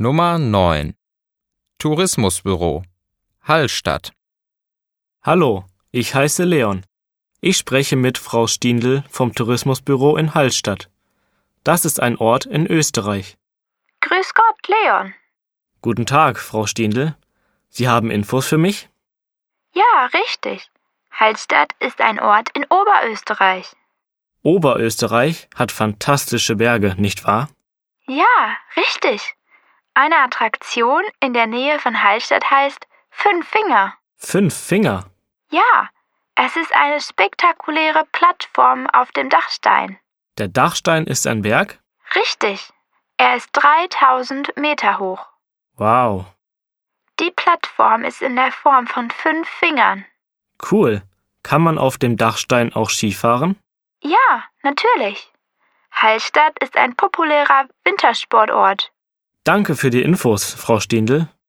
Nummer 9. Tourismusbüro Hallstatt. Hallo, ich heiße Leon. Ich spreche mit Frau Stiendl vom Tourismusbüro in Hallstatt. Das ist ein Ort in Österreich. Grüß Gott, Leon. Guten Tag, Frau Stiendl. Sie haben Infos für mich? Ja, richtig. Hallstatt ist ein Ort in Oberösterreich. Oberösterreich hat fantastische Berge, nicht wahr? Ja, richtig. Eine Attraktion in der Nähe von Hallstatt heißt 5 Finger. 5 Finger? Ja, es ist eine spektakuläre Plattform auf dem Dachstein. Der Dachstein ist ein Berg? Richtig. Er ist 3000 Meter hoch. Wow. Die Plattform ist in der Form von 5 Fingern. Cool. Kann man auf dem Dachstein auch Skifahren? Ja, natürlich. Hallstatt ist ein populärer Wintersportort. Danke für die Infos, Frau Stiendl.